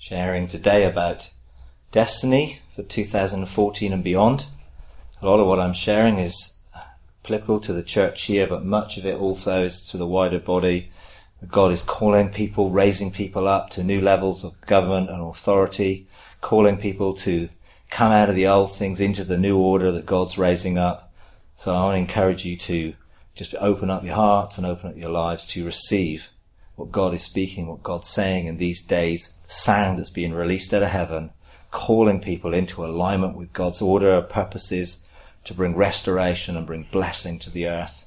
sharing today about destiny for 2014 and beyond. A lot of what I'm sharing is applicable to the church here, but much of it also is to the wider body. God is calling people, raising people up to new levels of government and authority, calling people to come out of the old things into the new order that God's raising up. So I want to encourage you to just open up your hearts and open up your lives to receive what God is speaking, what God's saying in these days, sound that's being released out of heaven, calling people into alignment with God's order, purposes to bring restoration and bring blessing to the earth.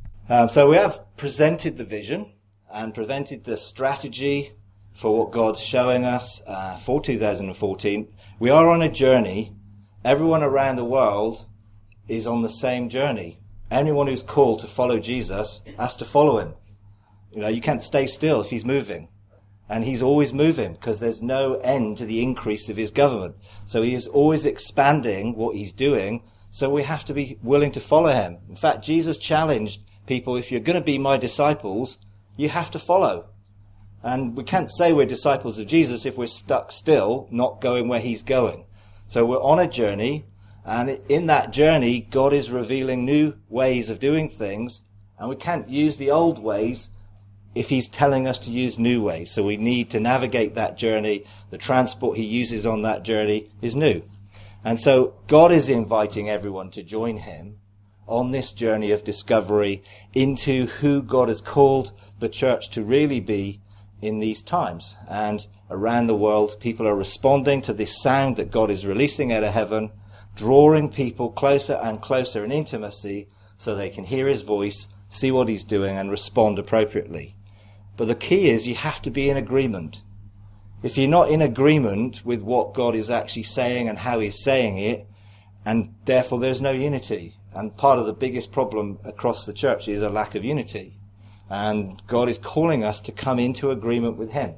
So we have presented the vision and presented the strategy for what God's showing us for 2014. We are on a journey. Everyone around the world is on the same journey. Anyone who's called to follow Jesus has to follow him. You know, you can't stay still if he's moving. And he's always moving because there's no end to the increase of his government. So he is always expanding what he's doing. So we have to be willing to follow him. In fact, Jesus challenged people, if you're going to be my disciples, you have to follow. And we can't say we're disciples of Jesus if we're stuck still, not going where he's going. So we're on a journey. And in that journey, God is revealing new ways of doing things. And we can't use the old ways if he's telling us to use new ways. So we need to navigate that journey. The transport he uses on that journey is new. And so God is inviting everyone to join him on this journey of discovery into who God has called the church to really be in these times. And around the world, people are responding to this sound that God is releasing out of heaven, drawing people closer and closer in intimacy so they can hear his voice, see what he's doing, and respond appropriately. But the key is you have to be in agreement. If you're not in agreement with what God is actually saying and how he's saying it, and therefore there's no unity. And part of the biggest problem across the church is a lack of unity. And God is calling us to come into agreement with him.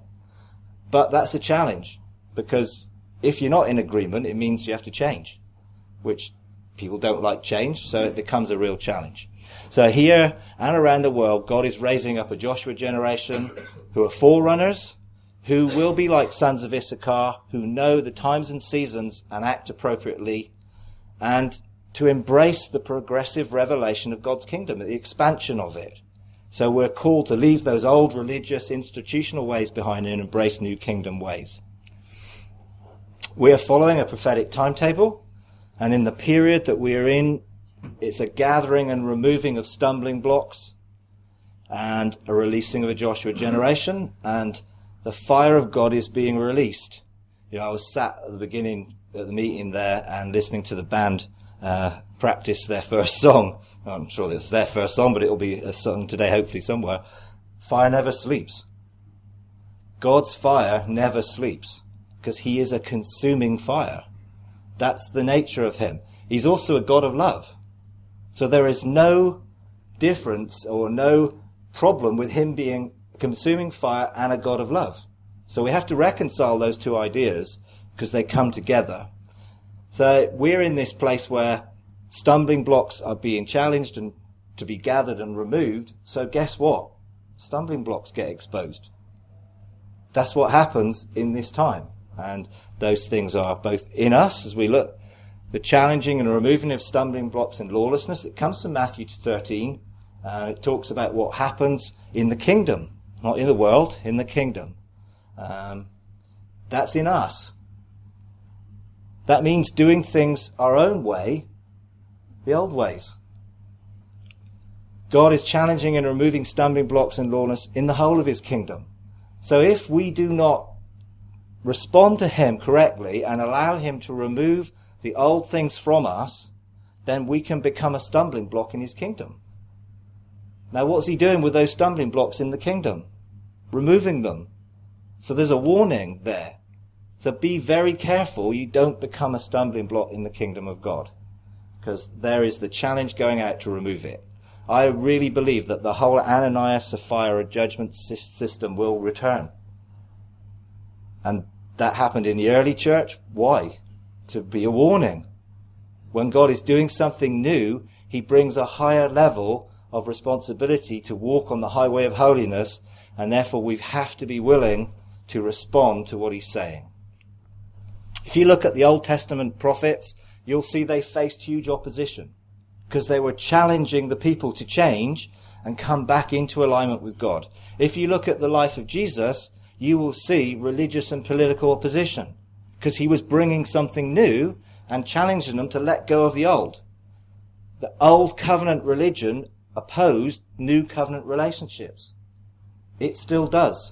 But that's a challenge, because if you're not in agreement, it means you have to change, which people don't like change, so it becomes a real challenge. So here and around the world, God is raising up a Joshua generation who are forerunners, who will be like sons of Issachar, who know the times and seasons and act appropriately, and to embrace the progressive revelation of God's kingdom, the expansion of it. So we're called to leave those old religious institutional ways behind and embrace new kingdom ways. We are following a prophetic timetable. And in the period that we are in, it's a gathering and removing of stumbling blocks and a releasing of a Joshua generation, and the fire of God is being released. You know, I was sat at the beginning at the meeting there and listening to the band practice their first song. I'm sure it's their first song, but it'll be a song today, hopefully somewhere. Fire never sleeps. God's fire never sleeps because he is a consuming fire. That's the nature of him. He's also a God of love. So there is no difference or no problem with him being a consuming fire and a God of love. So we have to reconcile those two ideas because they come together. So we're in this place where stumbling blocks are being challenged and to be gathered and removed. So guess what? Stumbling blocks get exposed. That's what happens in this time. And those things are both in us as we look. The challenging and removing of stumbling blocks and lawlessness, it comes from Matthew 13. It talks about what happens in the kingdom, not in the world, in the kingdom. That's in us. That means doing things our own way, the old ways. God is challenging and removing stumbling blocks and lawlessness in the whole of his kingdom. So if we do not respond to him correctly and allow him to remove the old things from us, then we can become a stumbling block in his kingdom. Now, what's he doing with those stumbling blocks in the kingdom? Removing them. So there's a warning there. So be very careful you don't become a stumbling block in the kingdom of God, because there is the challenge going out to remove it. I really believe that the whole Ananias Sapphira judgment system will return. And that happened in the early church. Why? To be a warning. When God is doing something new, he brings a higher level of responsibility to walk on the highway of holiness, and therefore we have to be willing to respond to what he's saying. If you look at the Old Testament prophets, you'll see they faced huge opposition because they were challenging the people to change and come back into alignment with God. If you look at the life of Jesus, you will see religious and political opposition because he was bringing something new and challenging them to let go of the old. The old covenant religion opposed new covenant relationships. It still does.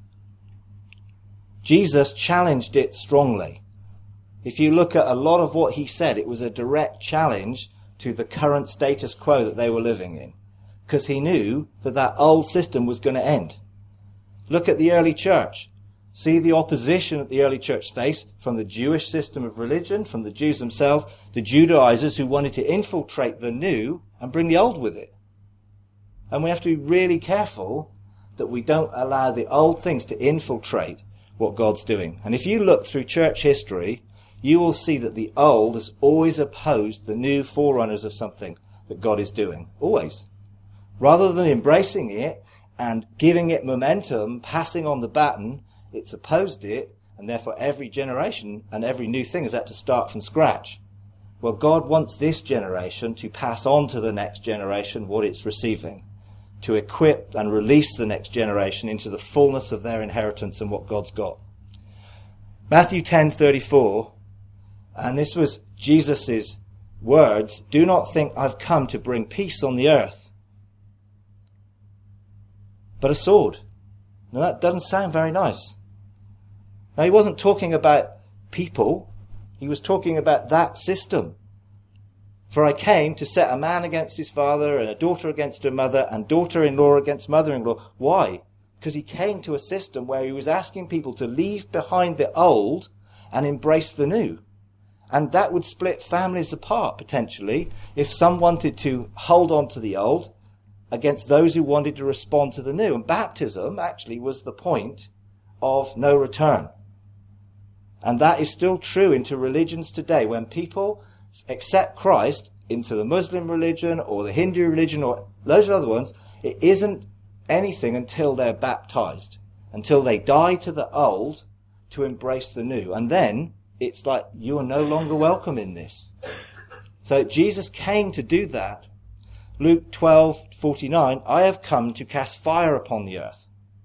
Jesus challenged it strongly. If you look at a lot of what he said, it was a direct challenge to the current status quo that they were living in, because he knew that that old system was going to end. Look at the early church. See the opposition that the early church faced from the Jewish system of religion, from the Jews themselves, the Judaizers who wanted to infiltrate the new and bring the old with it. And we have to be really careful that we don't allow the old things to infiltrate what God's doing. And if you look through church history, you will see that the old has always opposed the new forerunners of something that God is doing. Always. Rather than embracing it and giving it momentum, passing on the baton, it's opposed it, and therefore every generation and every new thing has had to start from scratch. Well, God wants this generation to pass on to the next generation what it's receiving, to equip and release the next generation into the fullness of their inheritance and what God's got. Matthew 10:34, and this was Jesus' words, "Do not think I've come to bring peace on the earth, but a sword." Now that doesn't sound very nice. Now he wasn't talking about people, he was talking about that system. "For I came to set a man against his father, and a daughter against her mother, and daughter-in-law against mother-in-law." Why? Because he came to a system where he was asking people to leave behind the old and embrace the new. And that would split families apart, potentially, if some wanted to hold on to the old against those who wanted to respond to the new. And baptism actually was the point of no return. And that is still true into religions today. When people accept Christ into the Muslim religion or the Hindu religion or those other ones, it isn't anything until they're baptized, until they die to the old to embrace the new. And then it's like, you are no longer welcome in this. So Jesus came to do that. Luke 12:49, "I have come to cast fire upon the earth."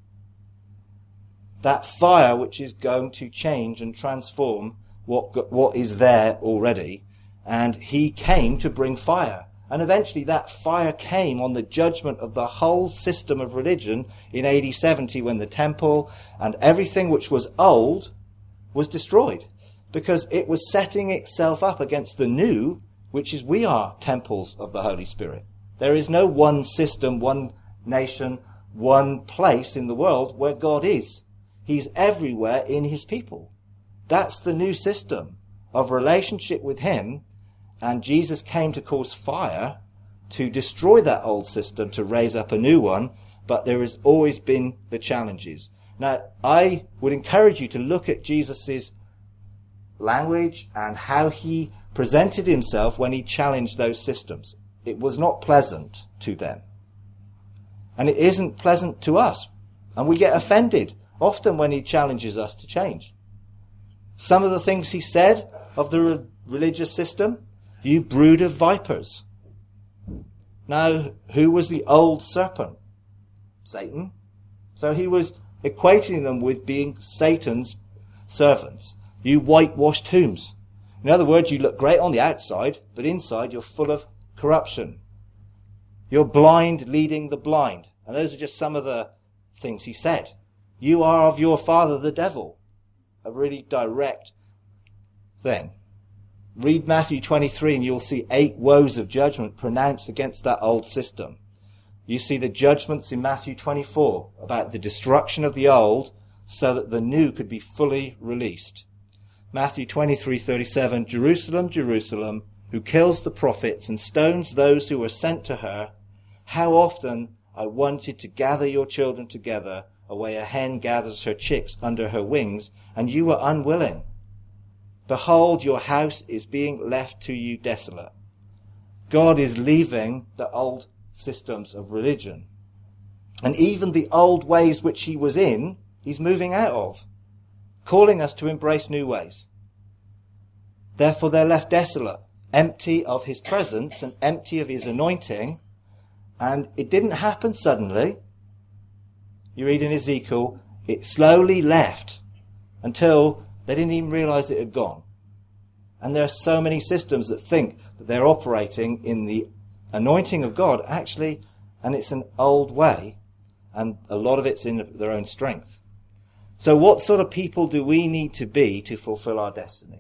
That fire which is going to change and transform what is there already. And he came to bring fire. And eventually that fire came on the judgment of the whole system of religion in AD 70 when the temple and everything which was old was destroyed. Because it was setting itself up against the new, which is we are temples of the Holy Spirit. There is no one system, one nation, one place in the world where God is. He's everywhere in his people. That's the new system of relationship with him. And Jesus came to cause fire to destroy that old system, to raise up a new one. But there has always been the challenges. Now, I would encourage you to look at Jesus' language and how he presented himself when he challenged those systems. It was not pleasant to them. And it isn't pleasant to us. And we get offended often when he challenges us to change. Some of the things he said of the religious system, "You brood of vipers." Now, who was the old serpent? Satan. So he was equating them with being Satan's servants. "You whitewashed tombs." In other words, you look great on the outside, but inside you're full of corruption. "You're blind leading the blind." And those are just some of the things he said. "You are of your father the devil." A really direct thing. Read Matthew 23 and you'll see 8 woes of judgment pronounced against that old system. You see the judgments in Matthew 24 about the destruction of the old so that the new could be fully released. Matthew 23:37, "Jerusalem, Jerusalem, who kills the prophets and stones those who are sent to her, how often I wanted to gather your children together, a way a hen gathers her chicks under her wings, and you were unwilling. Behold, your house is being left to you desolate." God is leaving the old systems of religion. And even the old ways which he was in he's moving out of, calling us to embrace new ways. Therefore they're left desolate, empty of his presence and empty of his anointing. And it didn't happen suddenly. You read in Ezekiel, it slowly left until they didn't even realize it had gone. And there are so many systems that think that they're operating in the anointing of God, actually, and it's an old way, and a lot of it's in their own strength. So what sort of people do we need to be to fulfill our destiny?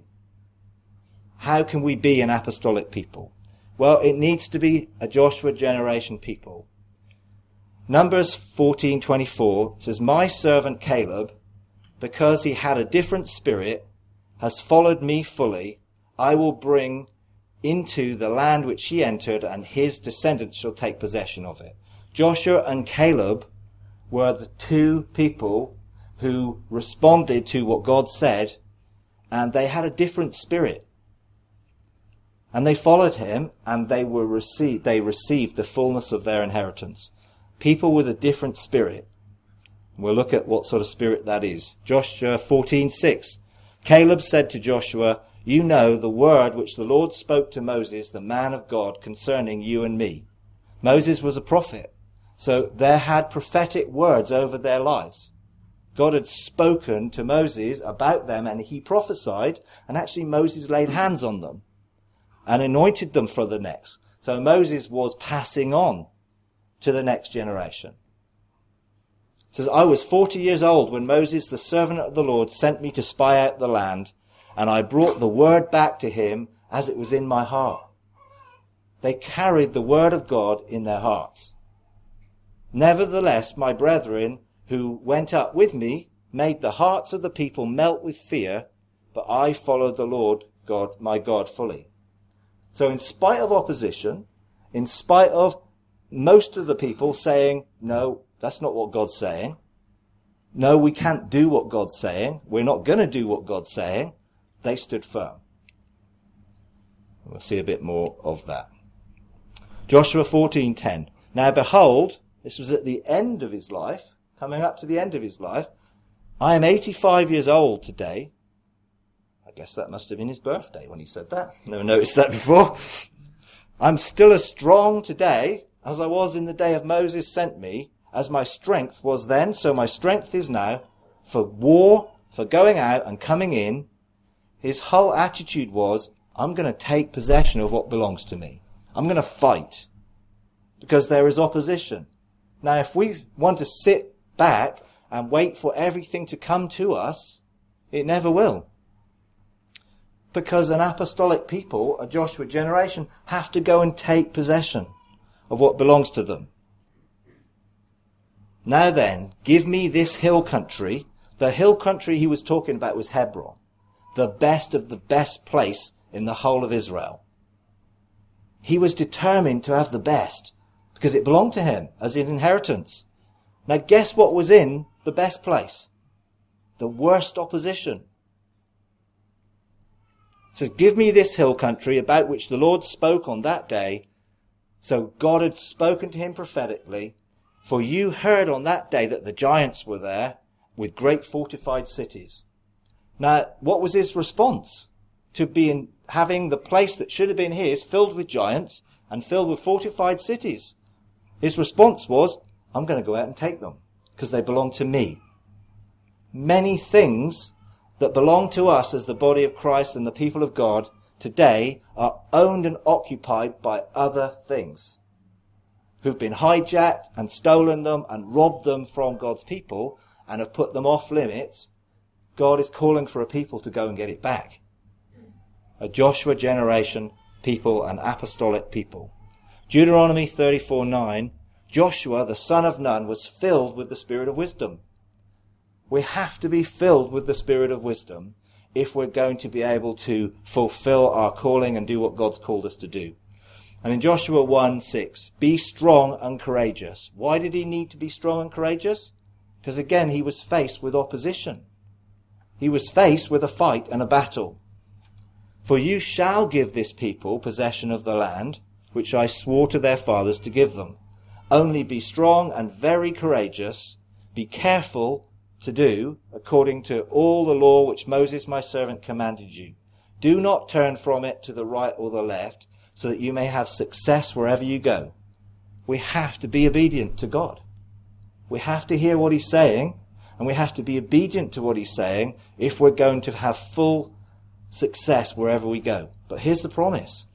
How can we be an apostolic people? Well, it needs to be a Joshua generation people. Numbers 14:24 says, "My servant Caleb, because he had a different spirit, has followed me fully. I will bring into the land which he entered, and his descendants shall take possession of it." Joshua and Caleb were the two people who responded to what God said, and they had a different spirit. And they followed him, and they received the fullness of their inheritance. People with a different spirit. We'll look at what sort of spirit that is. Joshua 14:6. Caleb said to Joshua, "You know the word which the Lord spoke to Moses, the man of God, concerning you and me." Moses was a prophet, so they had prophetic words over their lives. God had spoken to Moses about them, and he prophesied, and actually Moses laid hands on them and anointed them for the next. So Moses was passing on to the next generation. It says, "I was 40 years old when Moses, the servant of the Lord, sent me to spy out the land, and I brought the word back to him as it was in my heart." They carried the word of God in their hearts. "Nevertheless, my brethren who went up with me made the hearts of the people melt with fear, but I followed the Lord God, my God, fully." So in spite of opposition, in spite of most of the people saying, "No, that's not what God's saying. No, we can't do what God's saying. We're not going to do what God's saying," they stood firm. We'll see a bit more of that. Joshua 14:10. "Now behold," this was at the end of his life, coming up to the end of his life, "I am 85 years old today." I guess that must have been his birthday when he said that. Never noticed that before. "I'm still as strong today as I was in the day of Moses sent me. As my strength was then, so my strength is now, for war, for going out and coming in." His whole attitude was, I'm going to take possession of what belongs to me. I'm going to fight because there is opposition. Now, if we want to sit back and wait for everything to come to us, it never will. Because an apostolic people, a Joshua generation, have to go and take possession of what belongs to them. "Now then, give me this hill country." The hill country he was talking about was Hebron, the best of the best place in the whole of Israel. He was determined to have the best because it belonged to him as an inheritance. Now guess what was in the best place? The worst opposition. It says, "Give me this hill country about which the Lord spoke on that day." So God had spoken to him prophetically. "For you heard on that day that the giants were there with great fortified cities." Now, what was his response to having the place that should have been his filled with giants and filled with fortified cities? His response was, "I'm going to go out and take them because they belong to me." Many things that belong to us as the body of Christ and the people of God today are owned and occupied by other things who've been hijacked and stolen them and robbed them from God's people and have put them off limits. God is calling for a people to go and get it back. A Joshua generation people, an apostolic people. Deuteronomy 34:9, Joshua, the son of Nun, was filled with the spirit of wisdom. We have to be filled with the spirit of wisdom if we're going to be able to fulfill our calling and do what God's called us to do. And in Joshua 1:6, be strong and courageous. Why did he need to be strong and courageous? Because again, he was faced with opposition. He was faced with a fight and a battle. For you shall give this people possession of the land, which I swore to their fathers to give them. Only be strong and very courageous. Be careful to do according to all the law which Moses my servant commanded you. Do not turn from it to the right or the left, so that you may have success wherever you go. We have to be obedient to God. We have to hear what he's saying, and we have to be obedient to what he's saying if we're going to have full success wherever we go. But here's the promise.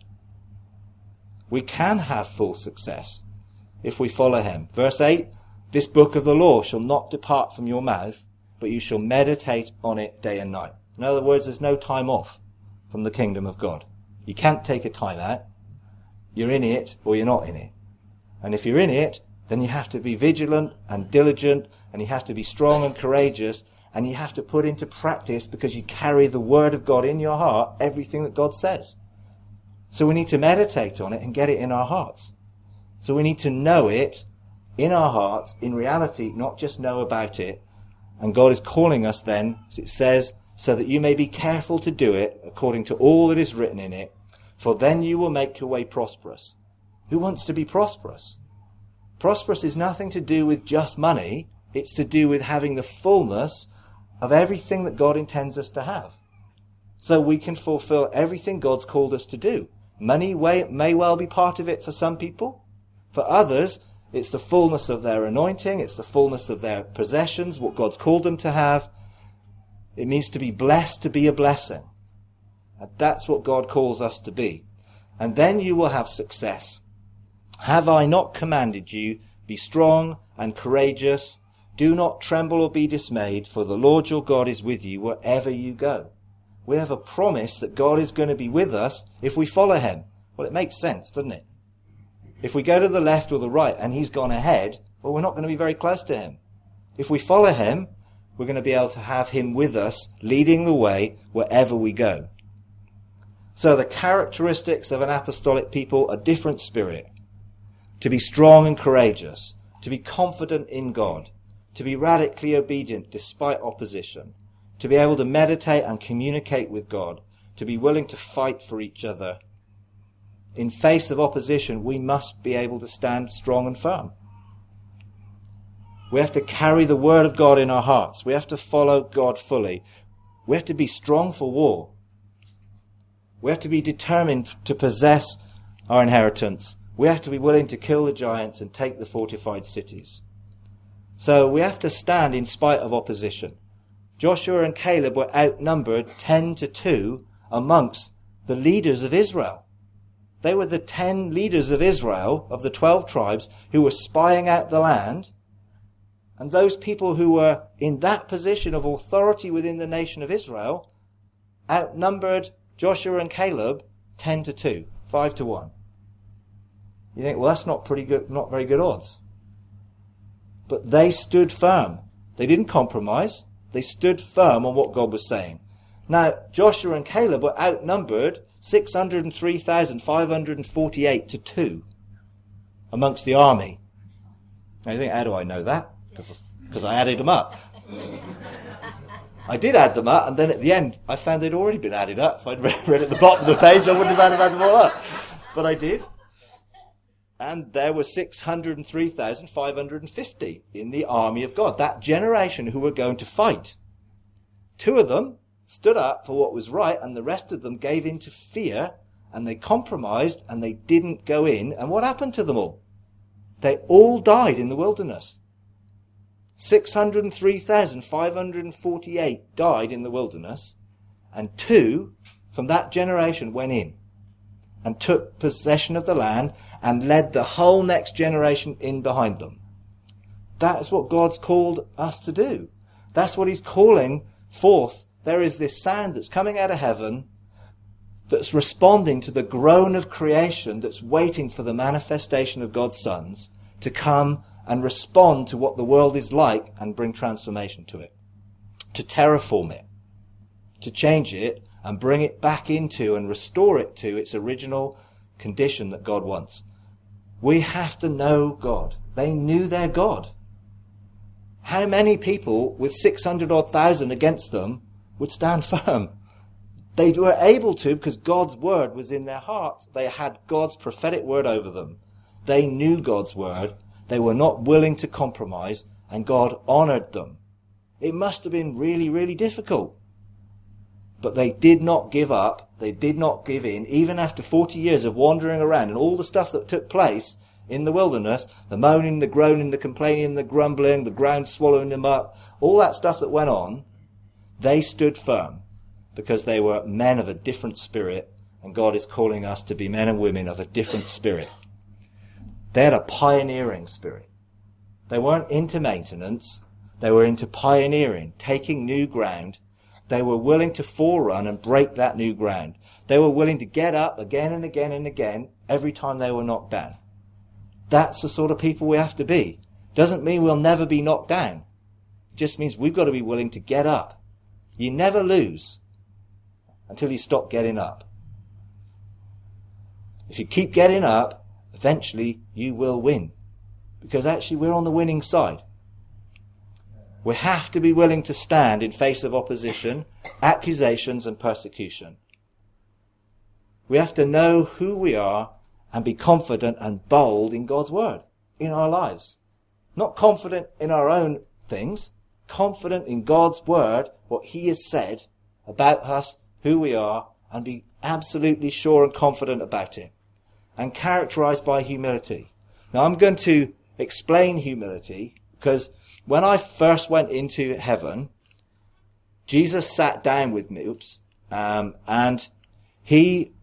We can have full success if we follow him. Verse 8, this book of the law shall not depart from your mouth, but you shall meditate on it day and night. In other words, there's no time off from the kingdom of God. You can't take a time out. You're in it or you're not in it. And if you're in it, then you have to be vigilant and diligent, and you have to be strong and courageous, and you have to put into practice, because you carry the word of God in your heart, everything that God says. So we need to meditate on it and get it in our hearts. So we need to know it in our hearts, in reality, not just know about it. And God is calling us then, as it says, so that you may be careful to do it according to all that is written in it, for then you will make your way prosperous. Who wants to be prosperous? Prosperous is nothing to do with just money. It's to do with having the fullness of everything that God intends us to have. So we can fulfill everything God's called us to do. Money may well be part of it for some people. For others, it's the fullness of their anointing. It's the fullness of their possessions, what God's called them to have. It means to be blessed, to be a blessing. And that's what God calls us to be. And then you will have success. Have I not commanded you, be strong and courageous? Do not tremble or be dismayed, for the Lord your God is with you wherever you go. We have a promise that God is going to be with us if we follow him. Well, it makes sense, doesn't it? If we go to the left or the right and he's gone ahead, well, we're not going to be very close to him. If we follow him, we're going to be able to have him with us, leading the way wherever we go. So the characteristics of an apostolic people are different spirit. To be strong and courageous, to be confident in God, to be radically obedient despite opposition, to be able to meditate and communicate with God, to be willing to fight for each other. In face of opposition, we must be able to stand strong and firm. We have to carry the word of God in our hearts. We have to follow God fully. We have to be strong for war. We have to be determined to possess our inheritance. We have to be willing to kill the giants and take the fortified cities. So we have to stand in spite of opposition. Joshua and Caleb were outnumbered 10-2 amongst the leaders of Israel. They were the 10 leaders of Israel, of the 12 tribes, who were spying out the land. And those people who were in that position of authority within the nation of Israel outnumbered Joshua and Caleb 10-2, 5-1. You think, well, that's not pretty good, not very good odds. But they stood firm. They didn't compromise. They stood firm on what God was saying. Now, Joshua and Caleb were outnumbered 603,548-2 amongst the army. Now you think, how do I know that? Because I added them up. I did add them up, and then at the end, I found they'd already been added up. If I'd read at the bottom of the page, I wouldn't have added them all up. But I did. And there were 603,550 in the army of God, that generation who were going to fight. 2 of them stood up for what was right, and the rest of them gave in to fear, and they compromised, and they didn't go in. And what happened to them all? They all died in the wilderness. 603,548 died in the wilderness, and 2 from that generation went in and took possession of the land and led the whole next generation in behind them. That is what God's called us to do. That's what he's calling forth. There is this sound that's coming out of heaven that's responding to the groan of creation that's waiting for the manifestation of God's sons to come and respond to what the world is like and bring transformation to it, to terraform it, to change it and bring it back into and restore it to its original condition that God wants. We have to know God. They knew their God. How many people with 600,000 against them would stand firm? They were able to because God's word was in their hearts. They had God's prophetic word over them. They knew God's word. They were not willing to compromise, and God honored them. It must have been really, really difficult. But they did not give up. They did not give in. Even after 40 years of wandering around and all the stuff that took place in the wilderness, the moaning, the groaning, the complaining, the grumbling, the ground swallowing them up, all that stuff that went on, they stood firm because they were men of a different spirit, and God is calling us to be men and women of a different spirit. They had a pioneering spirit. They weren't into maintenance. They were into pioneering, taking new ground. They were willing to forerun and break that new ground. They were willing to get up again and again and again every time they were knocked down. That's the sort of people we have to be. Doesn't mean we'll never be knocked down. It just means we've got to be willing to get up. You never lose until you stop getting up. If you keep getting up, eventually you will win. Because actually we're on the winning side. We have to be willing to stand in face of opposition, accusations and persecution. We have to know who we are and be confident and bold in God's word, in our lives. Not confident in our own things, confident in God's word, what he has said about us, who we are, and be absolutely sure and confident about it. And characterized by humility. Now I'm going to explain humility because when I first went into heaven, Jesus sat down with me, and he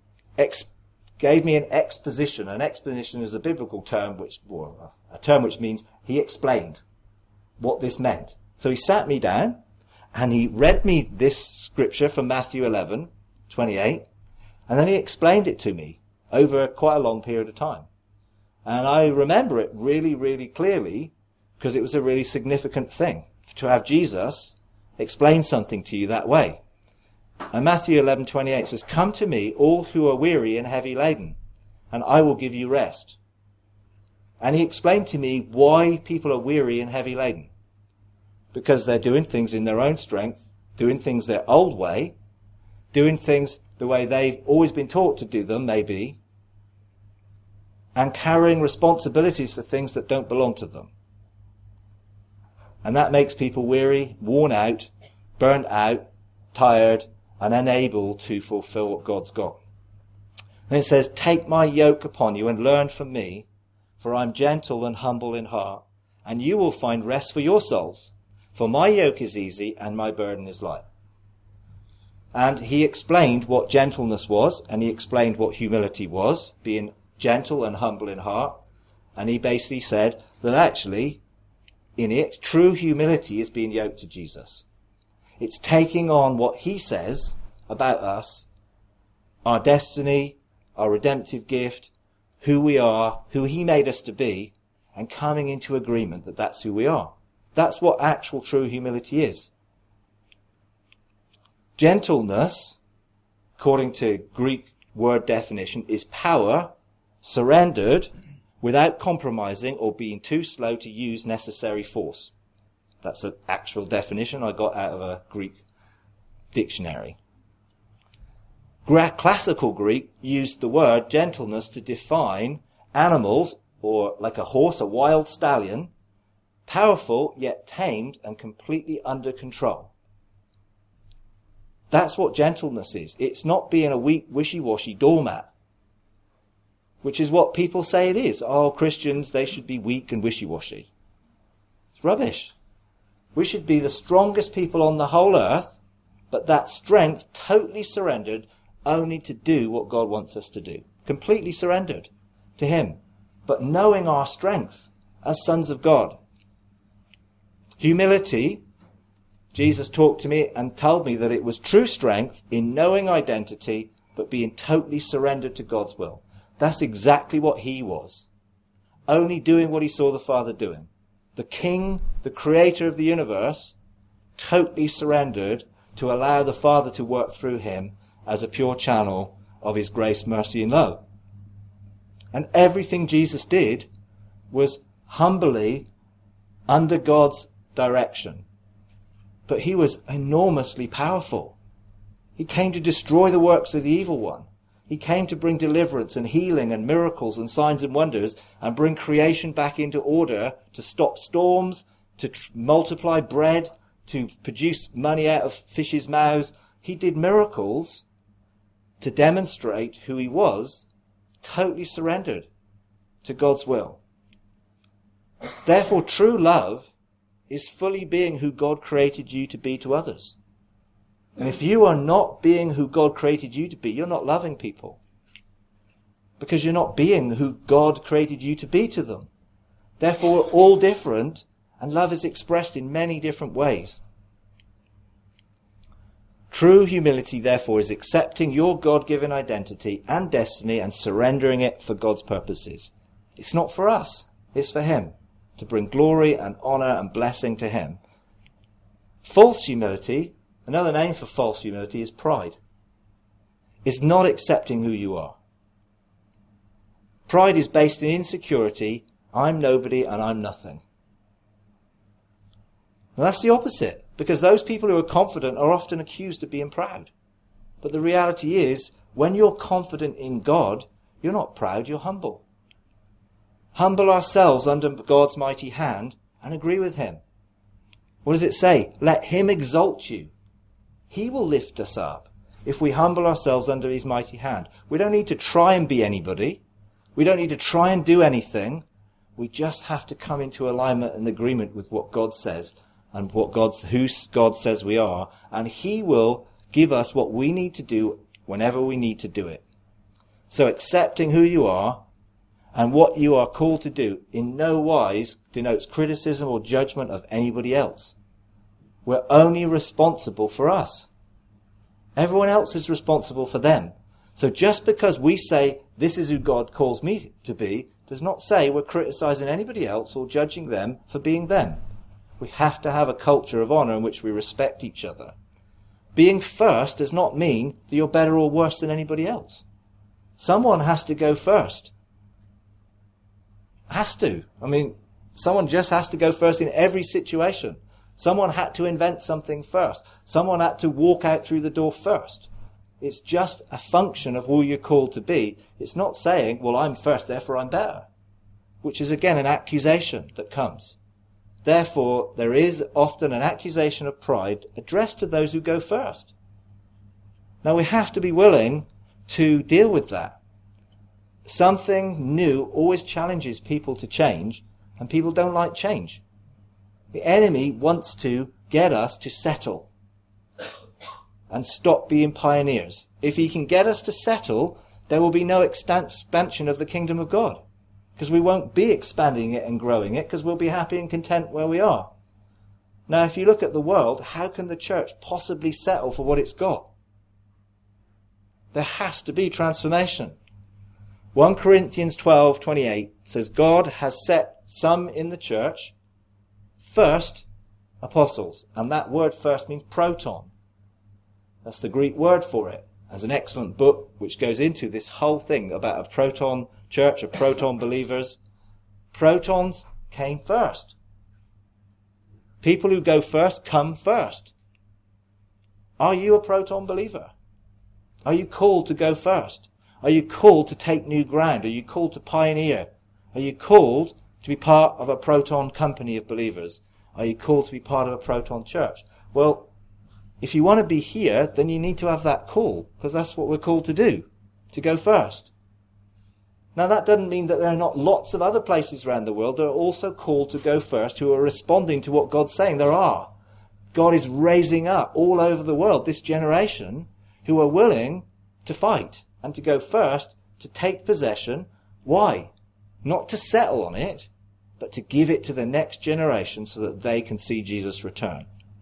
gave me an exposition. An exposition is a biblical term, a term which means he explained what this meant. So he sat me down and he read me this scripture from Matthew 11:28, and then he explained it to me over quite a long period of time. And I remember it really, really clearly because it was a really significant thing to have Jesus explain something to you that way. And Matthew 11:28 says, "Come to me, all who are weary and heavy laden, and I will give you rest." And he explained to me why people are weary and heavy laden. Because they're doing things in their own strength, doing things their old way, doing things the way they've always been taught to do them, maybe, and carrying responsibilities for things that don't belong to them. And that makes people weary, worn out, burnt out, tired, and unable to fulfill what God's got. Then it says, "Take my yoke upon you and learn from me, for I'm gentle and humble in heart, and you will find rest for your souls. For my yoke is easy and my burden is light." And he explained what gentleness was, and he explained what humility was, being gentle and humble in heart. And he basically said that actually, in it, true humility is being yoked to Jesus. It's taking on what he says about us, our destiny, our redemptive gift, who we are, who he made us to be, and coming into agreement that that's who we are. That's what actual true humility is. Gentleness, according to Greek word definition, is power surrendered without compromising or being too slow to use necessary force. That's an actual definition I got out of a Greek dictionary. Classical Greek used the word gentleness to define animals, or like a horse, a wild stallion, powerful yet tamed and completely under control. That's what gentleness is. It's not being a weak, wishy-washy doormat, which is what people say it is. Oh, Christians, they should be weak and wishy-washy. It's rubbish. We should be the strongest people on the whole earth, but that strength totally surrendered only to do what God wants us to do. Completely surrendered to him, but knowing our strength as sons of God. Humility, Jesus talked to me and told me that it was true strength in knowing identity, but being totally surrendered to God's will. That's exactly what he was. Only doing what he saw the Father doing. The King, the creator of the universe, totally surrendered to allow the Father to work through him as a pure channel of his grace, mercy, and love. And everything Jesus did was humbly under God's direction. But he was enormously powerful. He came to destroy the works of the evil one. He came to bring deliverance and healing and miracles and signs and wonders and bring creation back into order, to stop storms, to multiply bread, to produce money out of fishes' mouths. He did miracles to demonstrate who he was, totally surrendered to God's will. Therefore, true love is fully being who God created you to be to others. And if you are not being who God created you to be, you're not loving people. Because you're not being who God created you to be to them. Therefore, we're all different, and love is expressed in many different ways. True humility, therefore, is accepting your God-given identity and destiny and surrendering it for God's purposes. It's not for us, it's for him, to bring glory and honor and blessing to him. False humility, another name for false humility, is pride. It's not accepting who you are. Pride is based in insecurity. I'm nobody and I'm nothing. Well, that's the opposite, because those people who are confident are often accused of being proud. But the reality is, when you're confident in God, you're not proud, you're humble. Humble ourselves under God's mighty hand and agree with him. What does it say? Let him exalt you. He will lift us up if we humble ourselves under his mighty hand. We don't need to try and be anybody. We don't need to try and do anything. We just have to come into alignment and agreement with what God says and who God says we are. And he will give us what we need to do whenever we need to do it. So accepting who you are and what you are called to do in no wise denotes criticism or judgment of anybody else. We're only responsible for us. Everyone else is responsible for them. So just because we say, this is who God calls me to be, does not say we're criticizing anybody else or judging them for being them. We have to have a culture of honor in which we respect each other. Being first does not mean that you're better or worse than anybody else. Someone has to go first. Has to. I mean, someone just has to go first in every situation. Someone had to invent something first. Someone had to walk out through the door first. It's just a function of who you're called to be. It's not saying, well, I'm first, therefore I'm better. Which is again an accusation that comes. Therefore, there is often an accusation of pride addressed to those who go first. Now we have to be willing to deal with that. Something new always challenges people to change, and people don't like change. The enemy wants to get us to settle and stop being pioneers. If he can get us to settle, there will be no expansion of the kingdom of God, because we won't be expanding it and growing it, because we'll be happy and content where we are. Now, if you look at the world, how can the church possibly settle for what it's got? There has to be transformation. 1 Corinthians 12:28 says, God has set some in the church, first apostles. And that word first means proton. That's the Greek word for it. There's an excellent book which goes into this whole thing about a proton church, of proton believers. Protons came first. People who go first come first. Are you a proton believer? Are you called to go first? Are you called to take new ground? Are you called to pioneer? Are you called to be part of a proton company of believers? Are you called to be part of a proton church? Well, if you want to be here, then you need to have that call, because that's what we're called to do, to go first. Now, that doesn't mean that there are not lots of other places around the world that are also called to go first, who are responding to what God's saying. There are. God is raising up all over the world this generation who are willing to fight and to go first, to take possession. Why? Not to settle on it, but to give it to the next generation so that they can see Jesus return.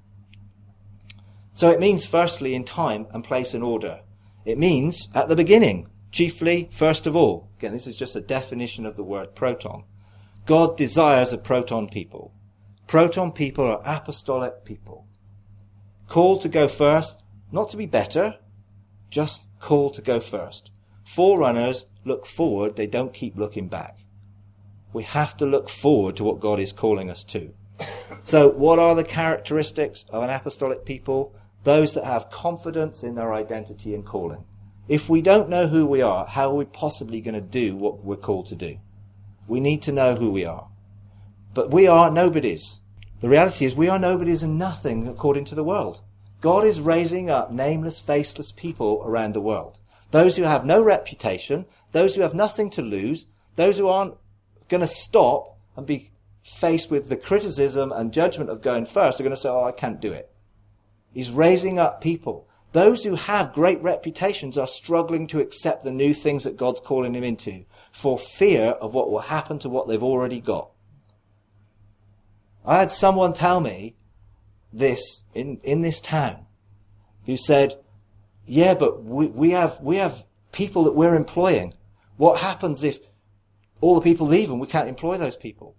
So it means firstly in time and place and order. It means at the beginning, chiefly, first of all. Again, this is just a definition of the word proton. God desires a proton people. Proton people are apostolic people. Called to go first, not to be better, just called to go first. Forerunners look forward, they don't keep looking back. We have to look forward to what God is calling us to. So what are the characteristics of an apostolic people? Those that have confidence in their identity and calling. If we don't know who we are, how are we possibly going to do what we're called to do? We need to know who we are. But we are nobodies. The reality is we are nobodies and nothing according to the world. God is raising up nameless, faceless people around the world. Those who have no reputation, those who have nothing to lose, those who aren't going to stop and be faced with the criticism and judgment of going first are going to say, oh, I can't do it. He's raising up people. Those who have great reputations are struggling to accept the new things that God's calling them into for fear of what will happen to what they've already got. I had someone tell me this in this town who said, yeah, but we have people that we're employing. What happens if all the people leave and we can't employ those people?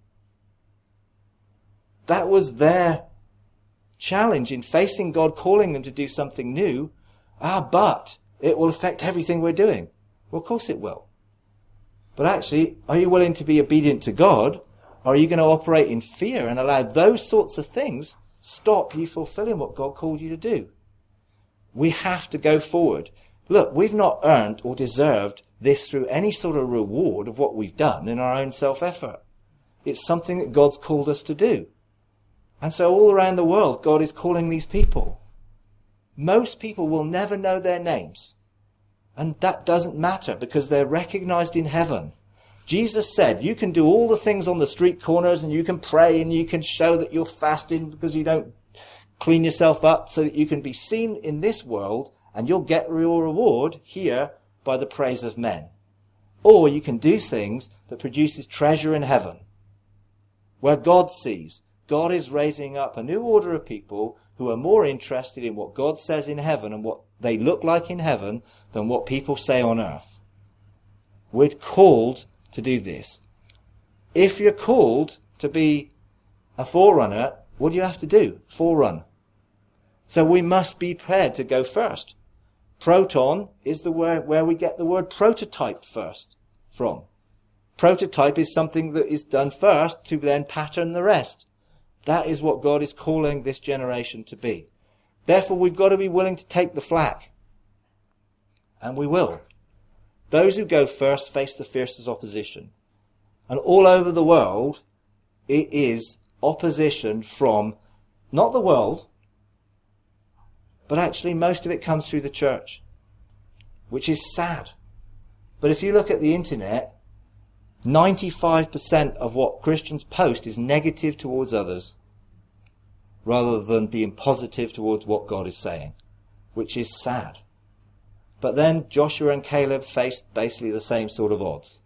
That was their challenge in facing God calling them to do something new. But it will affect everything we're doing. Well, of course it will. But actually, are you willing to be obedient to God? Or are you going to operate in fear and allow those sorts of things stop you fulfilling what God called you to do? We have to go forward. Look, we've not earned or deserved this through any sort of reward of what we've done in our own self-effort. It's something that God's called us to do. And so all around the world, God is calling these people. Most people will never know their names. And that doesn't matter because they're recognized in heaven. Jesus said, you can do all the things on the street corners and you can pray and you can show that you're fasting because you don't clean yourself up so that you can be seen in this world and you'll get your reward here by the praise of men. Or you can do things that produces treasure in heaven where God sees. God is raising up a new order of people who are more interested in what God says in heaven and what they look like in heaven than what people say on earth. We're called to do this. If you're called to be a forerunner, what do you have to do? Forerun. So we must be prepared to go first. Proton is the word where we get the word prototype first from. Prototype is something that is done first to then pattern the rest. That is what God is calling this generation to be. Therefore, we've got to be willing to take the flak. And we will. Those who go first face the fiercest opposition. And all over the world, it is opposition from not the world, but actually most of it comes through the church, which is sad. But if you look at the internet, 95% of what Christians post is negative towards others rather than being positive towards what God is saying, which is sad. But then Joshua and Caleb faced basically the same sort of odds.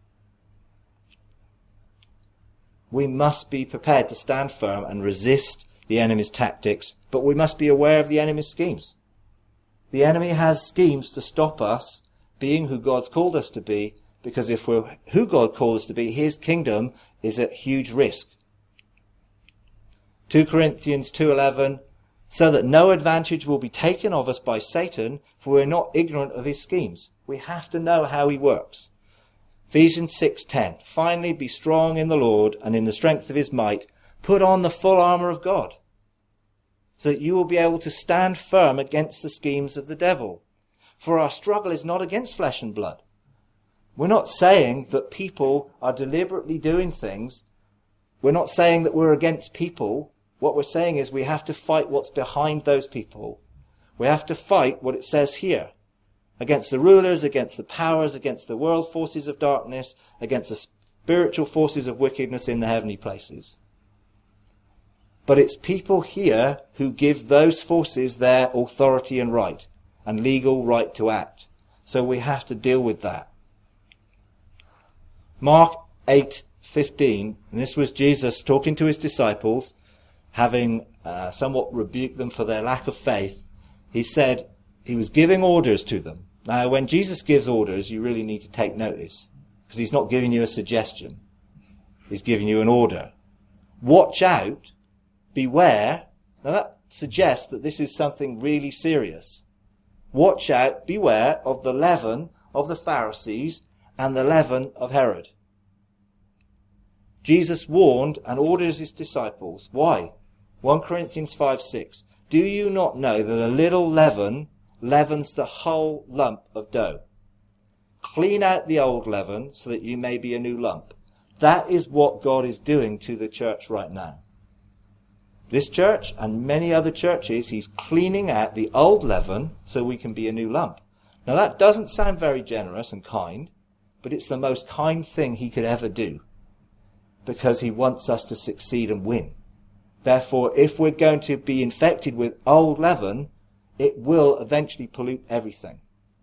We must be prepared to stand firm and resist the enemy's tactics, but we must be aware of the enemy's schemes. The enemy has schemes to stop us being who God's called us to be, because if we're who God called us to be, his kingdom is at huge risk. 2 Corinthians 2:11, so that no advantage will be taken of us by Satan, for we're not ignorant of his schemes. We have to know how he works. Ephesians 6:10, finally be strong in the Lord and in the strength of his might. Put on the full armour of God, so that you will be able to stand firm against the schemes of the devil. For our struggle is not against flesh and blood. We're not saying that people are deliberately doing things. We're not saying that we're against people. What we're saying is we have to fight what's behind those people. We have to fight what it says here. Against the rulers, against the powers, against the world forces of darkness, against the spiritual forces of wickedness in the heavenly places. But it's people here who give those forces their authority and right, and legal right to act. So we have to deal with that. Mark 8:15, and this was Jesus talking to his disciples, having somewhat rebuked them for their lack of faith. He said he was giving orders to them. Now, when Jesus gives orders, you really need to take notice, because he's not giving you a suggestion. He's giving you an order. Watch out, beware. Now that suggests that this is something really serious. Watch out, beware of the leaven of the Pharisees and the leaven of Herod. Jesus warned and ordered his disciples. Why? 1 Corinthians 5:6. Do you not know that a little leaven leavens the whole lump of dough? Clean out the old leaven so that you may be a new lump. That is what God is doing to the church right now. This church and many other churches, he's cleaning out the old leaven so we can be a new lump. Now that doesn't sound very generous and kind, but it's the most kind thing he could ever do, because he wants us to succeed and win. Therefore, if we're going to be infected with old leaven, it will eventually pollute everything.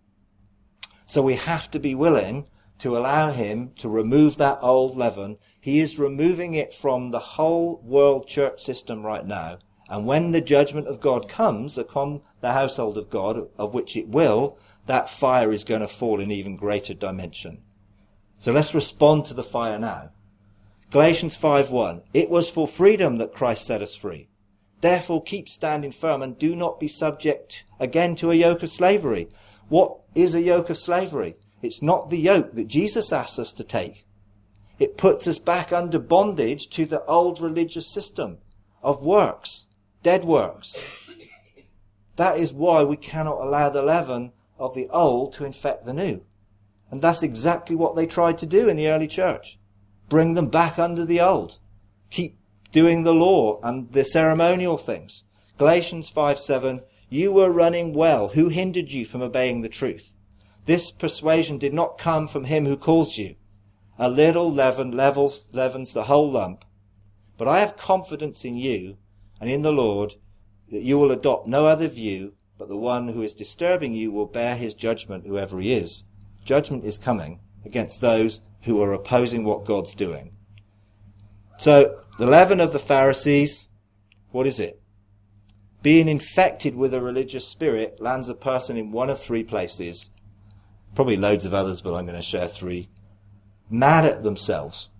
So we have to be willing to allow him to remove that old leaven. He is removing it from the whole world church system right now. And when the judgment of God comes upon the household of God, of which it will, that fire is going to fall in even greater dimension. So let's respond to the fire now. Galatians 5:1. It was for freedom that Christ set us free. Therefore keep standing firm and do not be subject again to a yoke of slavery. What is a yoke of slavery? It's not the yoke that Jesus asks us to take. It puts us back under bondage to the old religious system of works, dead works. That is why we cannot allow the leaven of the old to infect the new. And that's exactly what they tried to do in the early church. Bring them back under the old. Keep doing the law and the ceremonial things. Galatians 5:7, you were running well. Who hindered you from obeying the truth? This persuasion did not come from him who calls you. A little leaven leavens the whole lump. But I have confidence in you and in the Lord that you will adopt no other view, but the one who is disturbing you will bear his judgment, whoever he is. Judgment is coming against those who are opposing what God's doing. So, the leaven of the Pharisees, what is it? Being infected with a religious spirit lands a person in one of three places. Probably loads of others, but I'm going to share three. Mad at themselves,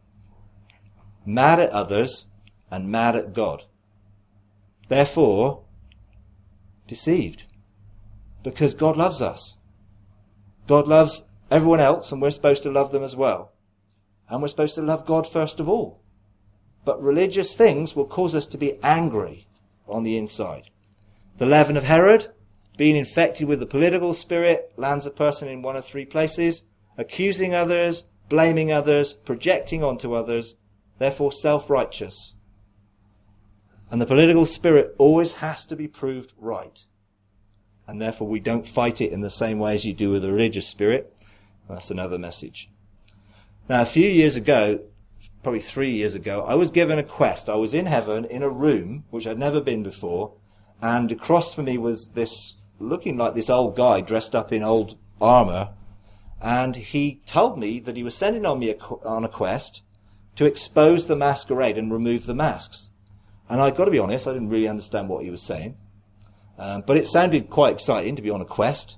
mad at others, and mad at God. Therefore, deceived. Because God loves us. God loves everyone else, and we're supposed to love them as well. And we're supposed to love God first of all. But religious things will cause us to be angry on the inside. The leaven of Herod, being infected with the political spirit, lands a person in one of three places: accusing others, blaming others, projecting onto others, therefore self-righteous. And the political spirit always has to be proved right. And therefore we don't fight it in the same way as you do with the religious spirit. That's another message. Now, a few years ago, probably 3 years ago, I was given a quest. I was in heaven in a room, which I'd never been before, and across from me was this, looking like this old guy dressed up in old armour, and he told me that he was sending on me on a quest to expose the masquerade and remove the masks. And I've got to be honest, I didn't really understand what he was saying. But it sounded quite exciting to be on a quest.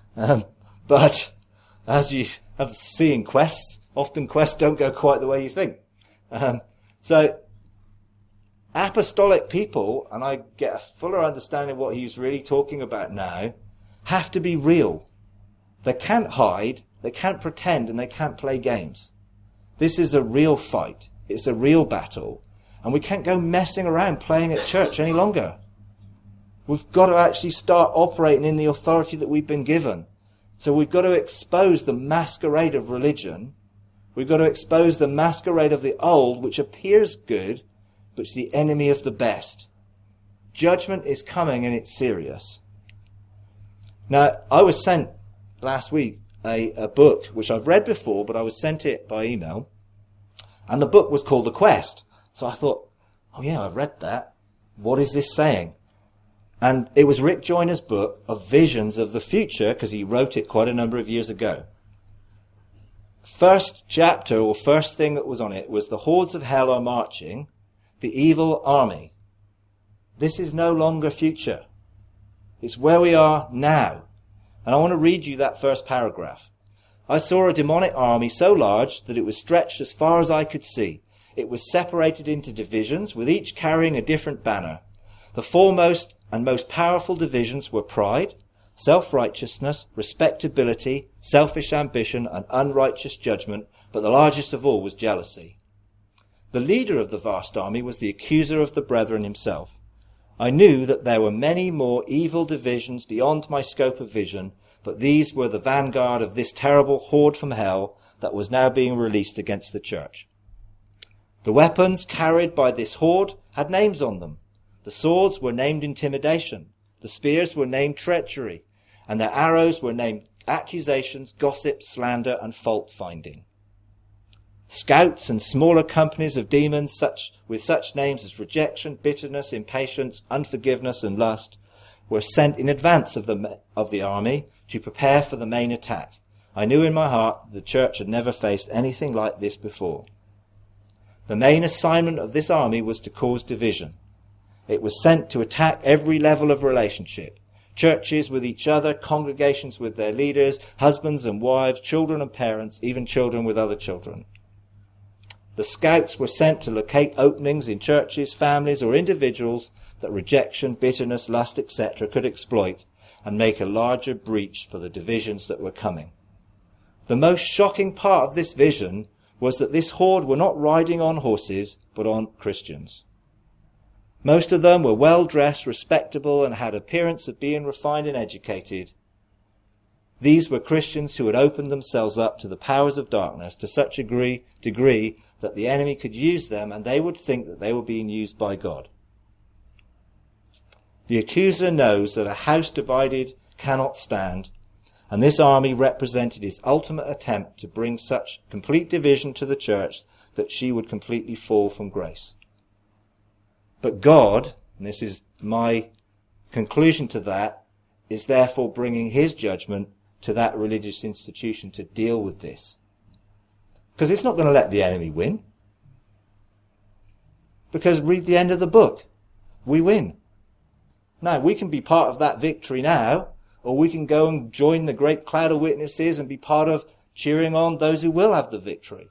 But as you have seen quests, often quests don't go quite the way you think. So apostolic people, and I get a fuller understanding of what he's really talking about now, have to be real. They can't hide, they can't pretend, and they can't play games. This is a real fight. It's a real battle. And we can't go messing around playing at church any longer. We've got to actually start operating in the authority that we've been given. So we've got to expose the masquerade of religion. We've got to expose the masquerade of the old, which appears good, but it's the enemy of the best. Judgment is coming, and it's serious. Now, I was sent last week a book, which I've read before, but I was sent it by email. And the book was called The Quest. So I thought, oh yeah, I've read that. What is this saying? And it was Rick Joyner's book of visions of the future, because he wrote it quite a number of years ago. First chapter, or first thing that was on it, was the hordes of hell are marching, the evil army. This is no longer future. It's where we are now. And I want to read you that first paragraph. I saw a demonic army so large that it was stretched as far as I could see. It was separated into divisions, with each carrying a different banner. The foremost and most powerful divisions were pride, self-righteousness, respectability, selfish ambition, and unrighteous judgment, but the largest of all was jealousy. The leader of the vast army was the accuser of the brethren himself. I knew that there were many more evil divisions beyond my scope of vision, but these were the vanguard of this terrible horde from hell that was now being released against the church. The weapons carried by this horde had names on them. The swords were named intimidation. The spears were named treachery. And their arrows were named accusations, gossip, slander, and fault-finding. Scouts and smaller companies of demons with such names as rejection, bitterness, impatience, unforgiveness, and lust were sent in advance of the army to prepare for the main attack. I knew in my heart that the church had never faced anything like this before. The main assignment of this army was to cause division. It was sent to attack every level of relationship. Churches with each other, congregations with their leaders, husbands and wives, children and parents, even children with other children. The scouts were sent to locate openings in churches, families, or individuals that rejection, bitterness, lust, etc. could exploit and make a larger breach for the divisions that were coming. The most shocking part of this vision was that this horde were not riding on horses, but on Christians. Most of them were well-dressed, respectable, and had appearance of being refined and educated. These were Christians who had opened themselves up to the powers of darkness to such a degree that the enemy could use them, and they would think that they were being used by God. The accuser knows that a house divided cannot stand, and this army represented his ultimate attempt to bring such complete division to the church that she would completely fall from grace. But God, and this is my conclusion to that, is therefore bringing his judgment to that religious institution to deal with this. Because it's not going to let the enemy win. Because read the end of the book. We win. Now, we can be part of that victory now, or we can go and join the great cloud of witnesses and be part of cheering on those who will have the victory.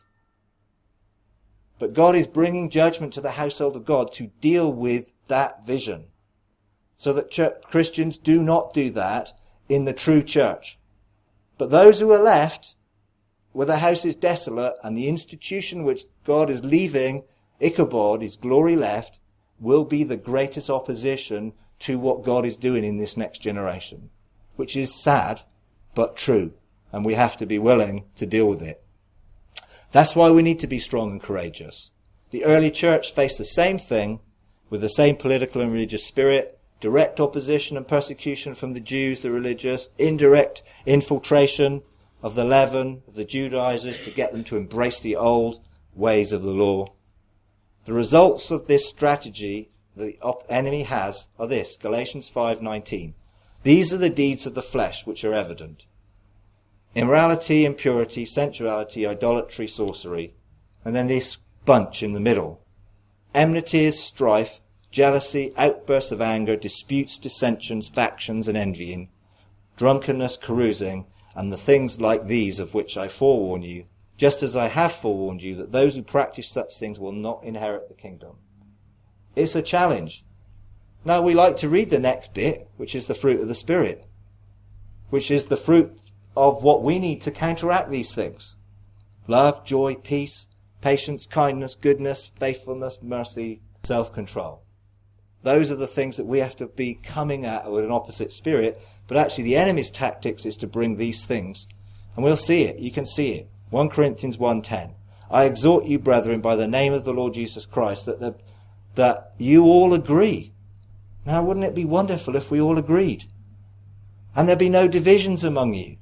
But God is bringing judgment to the household of God to deal with that vision, so that Christians do not do that in the true church. But those who are left, where the house is desolate and the institution which God is leaving, Ichabod, his glory left, will be the greatest opposition to what God is doing in this next generation, which is sad, but true, and we have to be willing to deal with it. That's why we need to be strong and courageous. The early church faced the same thing with the same political and religious spirit, direct opposition and persecution from the Jews, the religious, indirect infiltration of the leaven of the Judaizers to get them to embrace the old ways of the law. The results of this strategy the enemy has are this, Galatians 5:19. These are the deeds of the flesh which are evident: immorality, impurity, sensuality, idolatry, sorcery. And then this bunch in the middle: enmities, strife, jealousy, outbursts of anger, disputes, dissensions, factions, and envying, drunkenness, carousing, and the things like these of which I forewarn you, just as I have forewarned you, that those who practice such things will not inherit the kingdom. It's a challenge. Now we like to read the next bit, which is the fruit of the Spirit, which is the fruit of what we need to counteract these things: love, joy, peace, patience, kindness, goodness, faithfulness, mercy, self-control. Those are the things that we have to be coming at with an opposite spirit, but actually the enemy's tactics is to bring these things. And we'll see it. You can see it. 1 Corinthians 1:10. I exhort you, brethren, by the name of the Lord Jesus Christ, that you all agree. Now, wouldn't it be wonderful if we all agreed? And there be no divisions among you.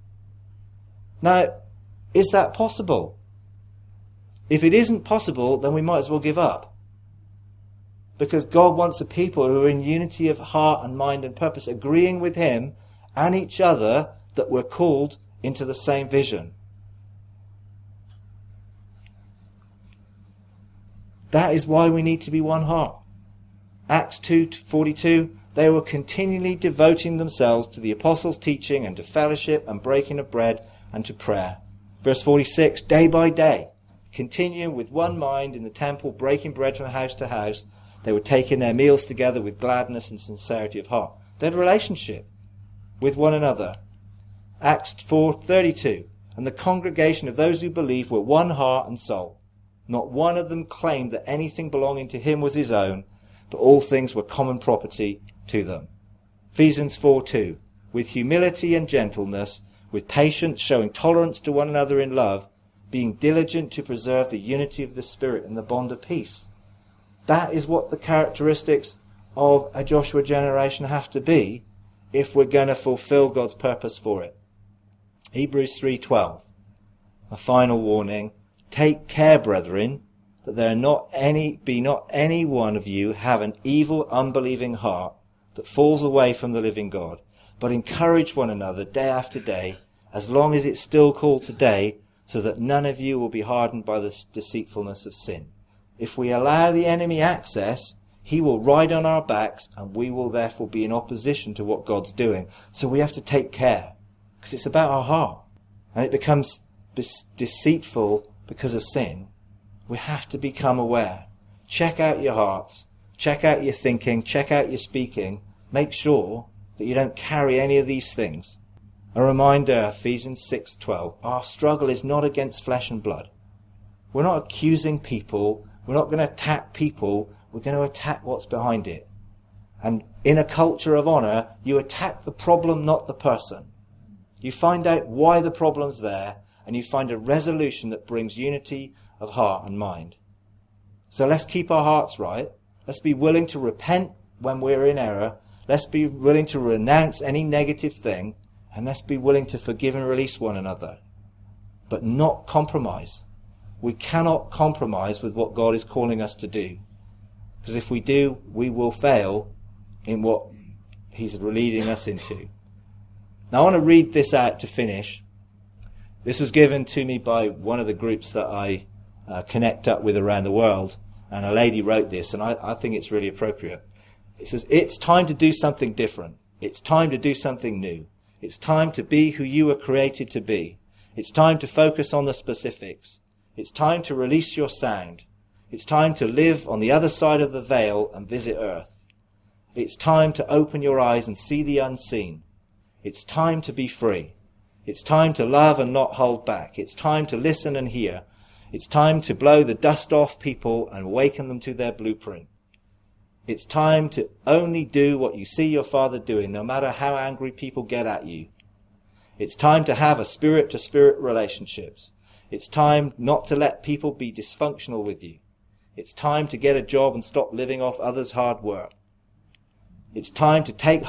Now, is that possible? If it isn't possible, then we might as well give up. Because God wants a people who are in unity of heart and mind and purpose, agreeing with him and each other that we're called into the same vision. That is why we need to be one heart. Acts 2:42, they were continually devoting themselves to the apostles' teaching and to fellowship and breaking of bread and to prayer. Verse 46, day by day, continuing with one mind in the temple, breaking bread from house to house, they were taking their meals together with gladness and sincerity of heart. They had a relationship with one another. Acts 4:32, and the congregation of those who believed were one heart and soul. Not one of them claimed that anything belonging to him was his own, but all things were common property to them. Ephesians 4:2, with humility and gentleness, with patience, showing tolerance to one another in love, being diligent to preserve the unity of the Spirit in the bond of peace. That is what the characteristics of a Joshua generation have to be if we're going to fulfill God's purpose for it? Hebrews 3:12, a final warning. Take care, brethren, that there be not any one of you have an evil, unbelieving heart that falls away from the living God, but encourage one another day after day, as long as it's still called today, so that none of you will be hardened by the deceitfulness of sin. If we allow the enemy access, he will ride on our backs, and we will therefore be in opposition to what God's doing. So we have to take care, because it's about our heart, and it becomes deceitful because of sin. We have to become aware. Check out your hearts, check out your thinking, check out your speaking. Make sure that you don't carry any of these things. A reminder, Ephesians 6:12, our struggle is not against flesh and blood. We're not accusing people, we're not going to attack people, we're going to attack what's behind it. And in a culture of honour, you attack the problem, not the person. You find out why the problem's there, and you find a resolution that brings unity of heart and mind. So let's keep our hearts right. Let's be willing to repent when we're in error. Let's be willing to renounce any negative thing, and let's be willing to forgive and release one another. But not compromise. We cannot compromise with what God is calling us to do. Because if we do, we will fail in what He's leading us into. Now I want to read this out to finish. This was given to me by one of the groups that I connect up with around the world. And a lady wrote this, and I think it's really appropriate. It says, it's time to do something different. It's time to do something new. It's time to be who you were created to be. It's time to focus on the specifics. It's time to release your sound. It's time to live on the other side of the veil and visit earth. It's time to open your eyes and see the unseen. It's time to be free. It's time to love and not hold back. It's time to listen and hear. It's time to blow the dust off people and awaken them to their blueprint. It's time to only do what you see your Father doing, no matter how angry people get at you. It's time to have a spirit-to-spirit relationships. It's time not to let people be dysfunctional with you. It's time to get a job and stop living off others' hard work. It's time to take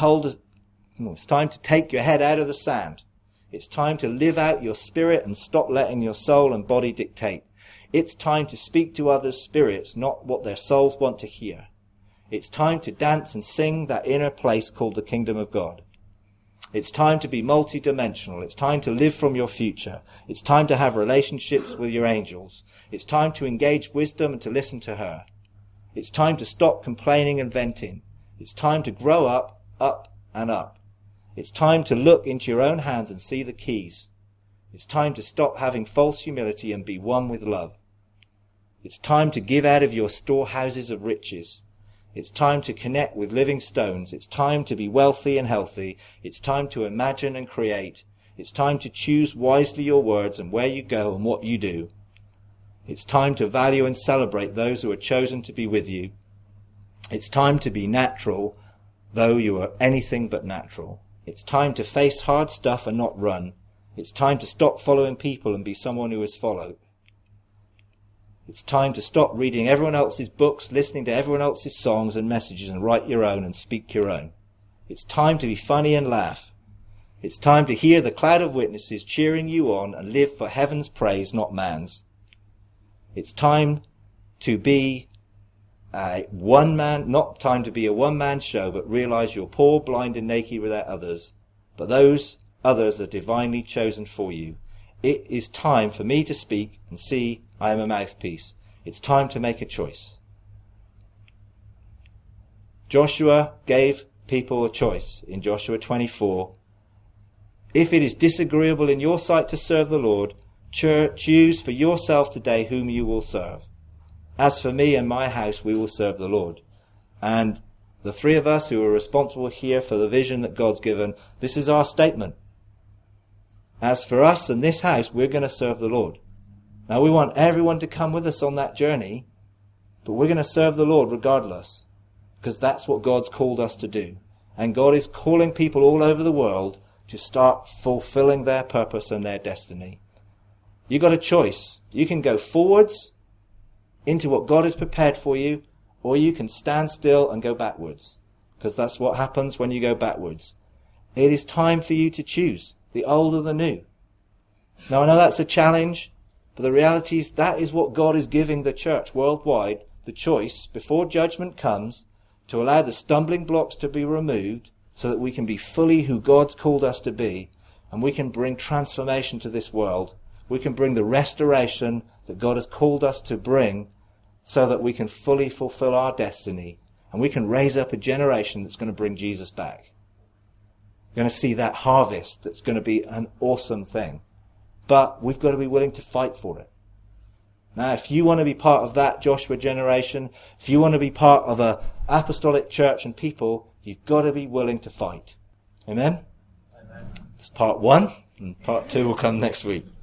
your head out of the sand. It's time to live out your spirit and stop letting your soul and body dictate. It's time to speak to others' spirits, not what their souls want to hear. It's time to dance and sing that inner place called the kingdom of God. It's time to be multidimensional. It's time to live from your future. It's time to have relationships with your angels. It's time to engage wisdom and to listen to her. It's time to stop complaining and venting. It's time to grow up, and up. It's time to look into your own hands and see the keys. It's time to stop having false humility and be one with love. It's time to give out of your storehouses of riches. It's time to connect with living stones. It's time to be wealthy and healthy. It's time to imagine and create. It's time to choose wisely your words and where you go and what you do. It's time to value and celebrate those who are chosen to be with you. It's time to be natural, though you are anything but natural. It's time to face hard stuff and not run. It's time to stop following people and be someone who is followed. It's time to stop reading everyone else's books, listening to everyone else's songs and messages, and write your own and speak your own. It's time to be funny and laugh. It's time to hear the cloud of witnesses cheering you on and live for heaven's praise, not man's. It's time to be not time to be a one-man show, but realize you're poor, blind and naked without others. But those others are divinely chosen for you. It is time for me to speak and see I am a mouthpiece. It's time to make a choice. Joshua gave people a choice in Joshua 24. If it is disagreeable in your sight to serve the Lord, choose for yourself today whom you will serve. As for me and my house, we will serve the Lord. And the three of us who are responsible here for the vision that God's given, this is our statement. As for us and this house, we're going to serve the Lord. Now we want everyone to come with us on that journey, but we're going to serve the Lord regardless, because that's what God's called us to do. And God is calling people all over the world to start fulfilling their purpose and their destiny. You've got a choice. You can go forwards into what God has prepared for you, or you can stand still and go backwards. because that's what happens when you go backwards. It is time for you to choose the old or the new. Now I know that's a challenge, but the reality is that is what God is giving the church worldwide, the choice before judgment comes to allow the stumbling blocks to be removed so that we can be fully who God's called us to be, and we can bring transformation to this world. We can bring the restoration that God has called us to bring so that we can fully fulfill our destiny, and we can raise up a generation that's going to bring Jesus back. We're going to see that harvest that's going to be an awesome thing. But we've got to be willing to fight for it. Now, if you want to be part of that Joshua generation, if you want to be part of an apostolic church and people, you've got to be willing to fight. Amen? Amen. It's part 1, and part 2 will come next week.